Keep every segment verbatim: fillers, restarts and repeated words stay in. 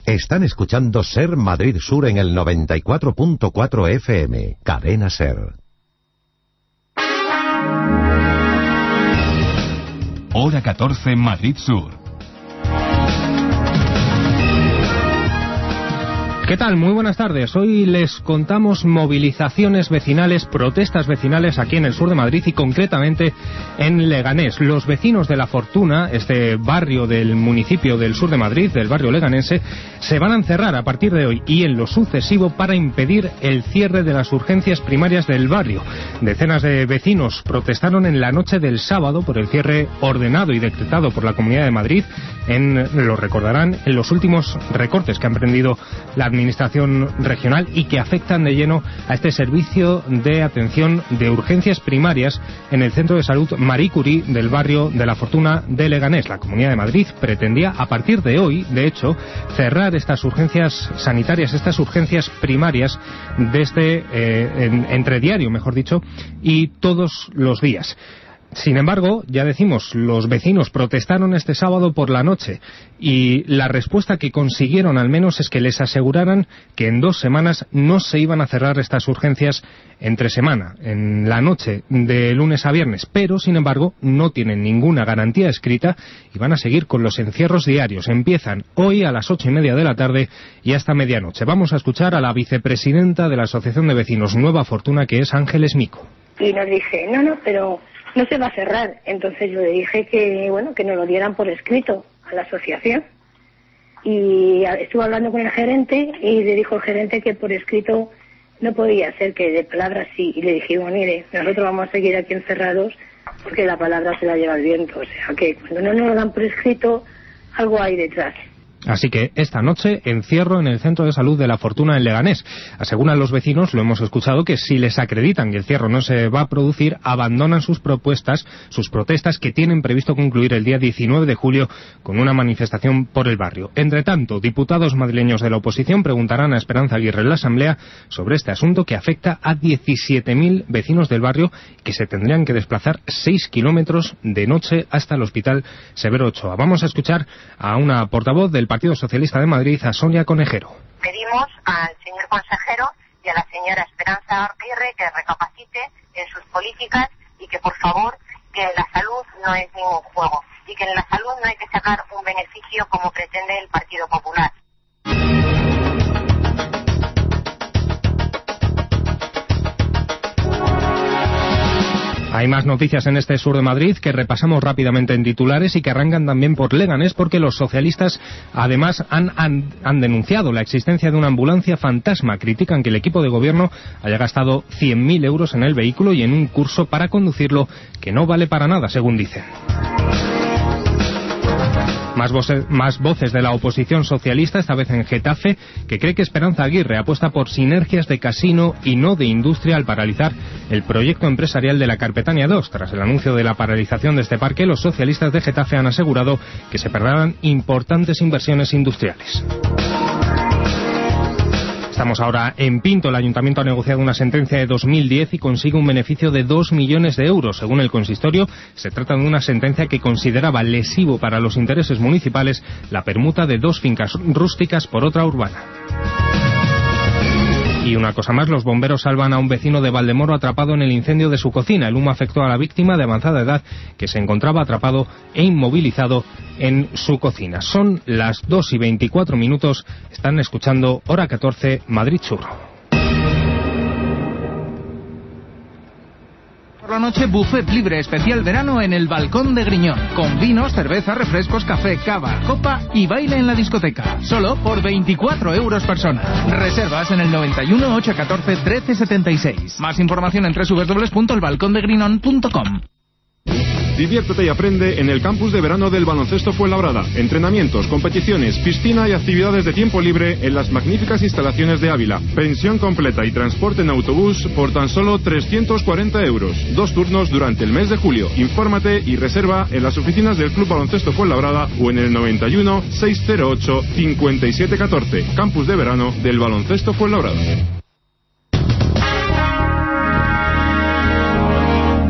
Están escuchando Ser Madrid Sur en el noventa y cuatro punto cuatro F M. Cadena Ser. Hora catorce, Madrid Sur. ¿Qué tal? Muy buenas tardes. Hoy les contamos movilizaciones vecinales, protestas vecinales aquí en el sur de Madrid y concretamente en Leganés. Los vecinos de La Fortuna, este barrio del municipio del sur de Madrid, del barrio leganense, se van a encerrar a partir de hoy y en lo sucesivo para impedir el cierre de las urgencias primarias del barrio. Decenas de vecinos protestaron en la noche del sábado por el cierre ordenado y decretado por la Comunidad de Madrid en, lo recordarán, en los últimos recortes que ha emprendido la Administración regional y que afectan de lleno a este servicio de atención de urgencias primarias en el Centro de Salud Marie Curie del barrio de La Fortuna de Leganés. La Comunidad de Madrid pretendía a partir de hoy, de hecho, cerrar estas urgencias sanitarias, estas urgencias primarias desde eh, en, entre diario, mejor dicho, y todos los días. Sin embargo, ya decimos, los vecinos protestaron este sábado por la noche y la respuesta que consiguieron al menos es que les aseguraran que en dos semanas no se iban a cerrar estas urgencias entre semana, en la noche de lunes a viernes, pero sin embargo no tienen ninguna garantía escrita y van a seguir con los encierros diarios. Empiezan hoy a las ocho y media de la tarde y hasta medianoche. Vamos a escuchar a la vicepresidenta de la Asociación de Vecinos Nueva Fortuna, que es Ángeles Mico. Y nos dice, no, no, pero no se va a cerrar. Entonces yo le dije que, bueno, que nos lo dieran por escrito a la asociación. Y estuve hablando con el gerente y le dijo el gerente que por escrito no podía ser, que de palabras sí. Y le dijimos, mire, nosotros vamos a seguir aquí encerrados porque la palabra se la lleva el viento. O sea que cuando no nos lo dan por escrito, algo hay detrás. Así que esta noche encierro en el Centro de Salud de La Fortuna en Leganés. Aseguran los vecinos, lo hemos escuchado, que si les acreditan que el cierre no se va a producir, abandonan sus propuestas, sus protestas que tienen previsto concluir el día diecinueve de julio con una manifestación por el barrio. Entre tanto, diputados madrileños de la oposición preguntarán a Esperanza Aguirre en la Asamblea sobre este asunto que afecta a diecisiete mil vecinos del barrio que se tendrían que desplazar seis kilómetros de noche hasta el Hospital Severo Ochoa. Vamos a escuchar a una portavoz del Partido Socialista de Madrid, a Sonia Conejero. Pedimos al señor consejero y a la señora Esperanza Aguirre que recapacite en sus políticas y que, por favor, que la salud no es ningún juego y que en la salud no hay que sacar un beneficio como pretende el Partido Popular. Hay más noticias en este sur de Madrid que repasamos rápidamente en titulares y que arrancan también por Leganés, porque los socialistas además han, han, han denunciado la existencia de una ambulancia fantasma. Critican que el equipo de gobierno haya gastado cien mil euros en el vehículo y en un curso para conducirlo que no vale para nada, según dicen. Más voces, más voces de la oposición socialista, esta vez en Getafe, que cree que Esperanza Aguirre apuesta por sinergias de casino y no de industria al paralizar el proyecto empresarial de la Carpetania dos. Tras el anuncio de la paralización de este parque, los socialistas de Getafe han asegurado que se perderán importantes inversiones industriales. Estamos ahora en Pinto. El Ayuntamiento ha negociado una sentencia de dos mil diez y consigue un beneficio de dos millones de euros. Según el consistorio, se trata de una sentencia que consideraba lesivo para los intereses municipales la permuta de dos fincas rústicas por otra urbana. Y una cosa más, los bomberos salvan a un vecino de Valdemoro atrapado en el incendio de su cocina. El humo afectó a la víctima de avanzada edad que se encontraba atrapado e inmovilizado en su cocina. Son las dos y veinticuatro minutos, están escuchando Hora catorce, Madrid Sur. Por la noche, buffet libre especial verano en el Balcón de Griñón, con vinos, cerveza, refrescos, café, cava, copa y baile en la discoteca, solo por veinticuatro euros persona. Reservas en el noventa y uno, ochocientos catorce, trece setenta y seis. Más información en doble u doble u doble u punto el balcón de griñón punto com. Diviértete y aprende en el campus de verano del Baloncesto Fuenlabrada. Entrenamientos, competiciones, piscina y actividades de tiempo libre en las magníficas instalaciones de Ávila. Pensión completa y transporte en autobús por tan solo trescientos cuarenta euros. Dos turnos durante el mes de julio. Infórmate y reserva en las oficinas del Club Baloncesto Fuenlabrada o en el noventa y uno, seiscientos ocho, cincuenta y siete catorce. Campus de verano del Baloncesto Fuenlabrada. Bueno, y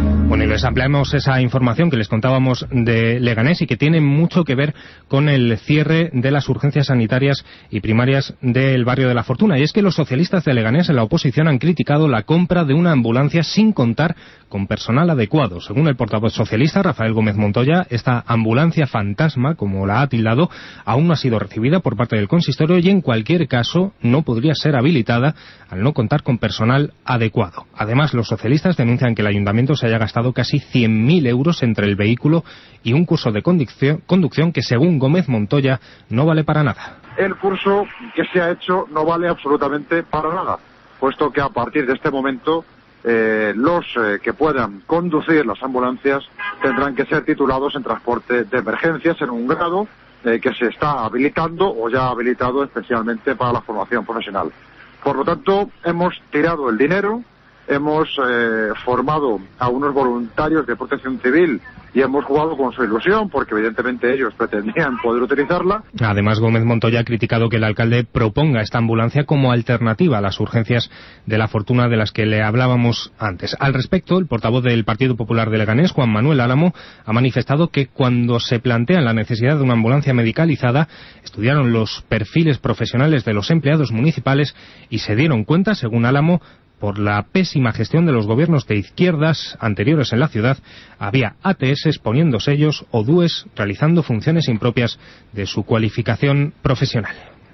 les ampliamos esa información que les contábamos de Leganés y que tiene mucho que ver con el cierre de las urgencias sanitarias y primarias del barrio de la Fortuna. Y es que los socialistas de Leganés en la oposición han criticado la compra de una ambulancia sin contar con personal adecuado. Según el portavoz socialista, Rafael Gómez Montoya, esta ambulancia fantasma, como la ha tildado, aún no ha sido recibida por parte del consistorio y en cualquier caso no podría ser habilitada al no contar con personal adecuado. Además, los socialistas denuncian que el ayuntamiento se haya gastado casi cien mil euros entre el vehículo y un curso de conducción, conducción que, según Gómez Montoya, no vale para nada. El curso que se ha hecho no vale absolutamente para nada, puesto que a partir de este momento eh, los eh, que puedan conducir las ambulancias tendrán que ser titulados en transporte de emergencias en un grado eh, que se está habilitando o ya habilitado especialmente para la formación profesional. Por lo tanto, hemos tirado el dinero, hemos eh, formado a unos voluntarios de protección civil y hemos jugado con su ilusión, porque evidentemente ellos pretendían poder utilizarla. Además, Gómez Montoya ha criticado que el alcalde proponga esta ambulancia como alternativa a las urgencias de la Fortuna de las que le hablábamos antes. Al respecto, el portavoz del Partido Popular de Leganés, Juan Manuel Álamo, ha manifestado que cuando se plantea la necesidad de una ambulancia medicalizada, estudiaron los perfiles profesionales de los empleados municipales y se dieron cuenta, según Álamo, por la pésima gestión de los gobiernos de izquierdas anteriores en la ciudad, había A T S poniendo sellos o D U Es realizando funciones impropias de su cualificación profesional.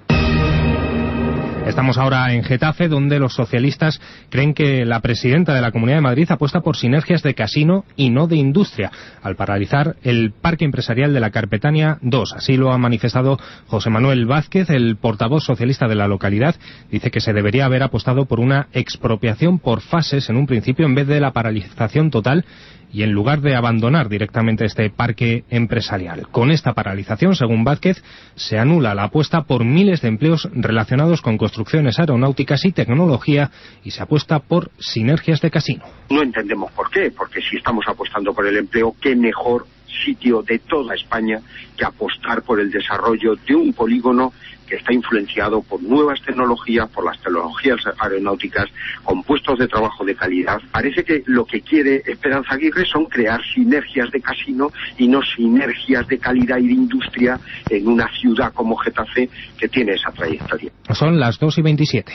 Estamos ahora en Getafe, donde los socialistas creen que la presidenta de la Comunidad de Madrid apuesta por sinergias de casino y no de industria, al paralizar el parque empresarial de la Carpetania dos. Así lo ha manifestado José Manuel Vázquez, el portavoz socialista de la localidad. Dice que se debería haber apostado por una expropiación por fases en un principio en vez de la paralización total y en lugar de abandonar directamente este parque empresarial. Con esta paralización, según Vázquez, se anula la apuesta por miles de empleos relacionados con construcciones aeronáuticas y tecnología y se apuesta por sinergias de casino. No entendemos por qué, porque si estamos apostando por el empleo, qué mejor sitio de toda España que apostar por el desarrollo de un polígono que está influenciado por nuevas tecnologías, por las tecnologías aeronáuticas, con puestos de trabajo de calidad. Parece que lo que quiere Esperanza Aguirre son crear sinergias de casino y no sinergias de calidad y de industria en una ciudad como Getafe que tiene esa trayectoria. Son las dos y veintisiete.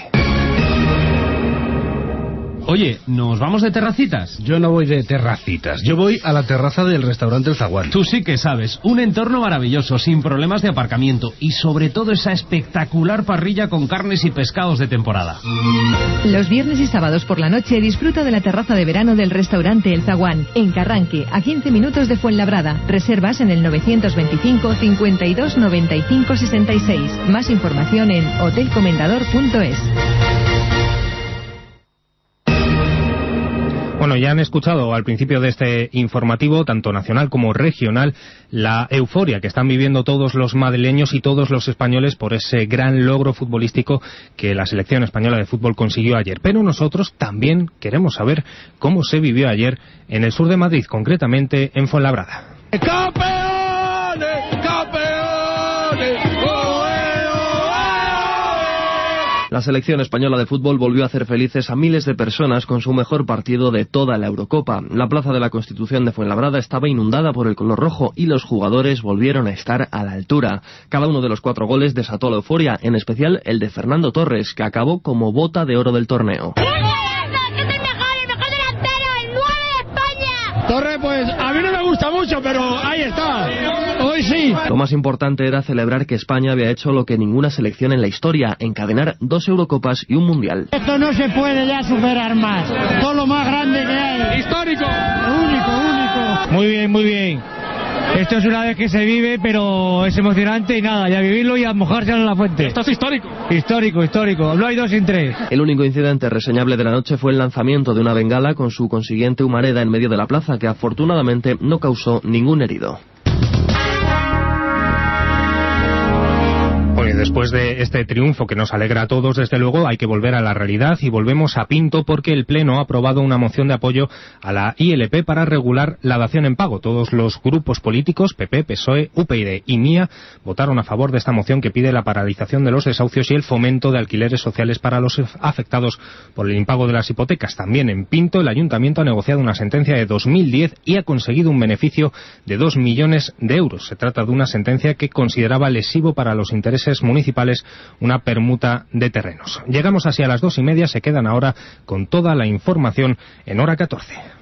Oye, ¿nos vamos de terracitas? Yo no voy de terracitas, yo voy a la terraza del restaurante El Zaguán. Tú sí que sabes, un entorno maravilloso, sin problemas de aparcamiento y sobre todo esa espectacular parrilla con carnes y pescados de temporada. Los viernes y sábados por la noche disfruta de la terraza de verano del restaurante El Zaguán, en Carranque, a quince minutos de Fuenlabrada. Reservas en el novecientos veinticinco, cincuenta y dos, noventa y cinco, sesenta y seis. Más información en hotel comendador punto es. Bueno, ya han escuchado al principio de este informativo, tanto nacional como regional, la euforia que están viviendo todos los madrileños y todos los españoles por ese gran logro futbolístico que la selección española de fútbol consiguió ayer. Pero nosotros también queremos saber cómo se vivió ayer en el sur de Madrid, concretamente en Fuenlabrada. ¡Campeones! ¡Campeones! La selección española de fútbol volvió a hacer felices a miles de personas con su mejor partido de toda la Eurocopa. La plaza de la Constitución de Fuenlabrada estaba inundada por el color rojo y los jugadores volvieron a estar a la altura. Cada uno de los cuatro goles desató la euforia, en especial el de Fernando Torres, que acabó como bota de oro del torneo. Torre, pues a mí no me gusta mucho, pero ahí está. Hoy sí. Lo más importante era celebrar que España había hecho lo que ninguna selección en la historia, encadenar dos Eurocopas y un Mundial. Esto no se puede ya superar más. Todo lo más grande que hay. Histórico. Único, único. Muy bien, muy bien. Esto es una vez que se vive, pero es emocionante y nada, ya vivirlo y a mojarse en la fuente. Esto es histórico. Histórico, histórico. No hay dos sin tres. El único incidente reseñable de la noche fue el lanzamiento de una bengala con su consiguiente humareda en medio de la plaza, que afortunadamente no causó ningún herido. después de este triunfo que nos alegra a todos, desde luego, hay que volver a la realidad y volvemos a Pinto porque el Pleno ha aprobado una moción de apoyo a la I L P para regular la dación en pago. Todos los grupos políticos, P P, P S O E, U P y D y M I A, votaron a favor de esta moción que pide la paralización de los desahucios y el fomento de alquileres sociales para los afectados por el impago de las hipotecas. También en Pinto, el Ayuntamiento ha negociado una sentencia de dos mil diez y ha conseguido un beneficio de dos millones de euros. Se trata de una sentencia que consideraba lesivo para los intereses municipales una permuta de terrenos. Llegamos así a las dos y media, se quedan ahora con toda la información en Hora catorce.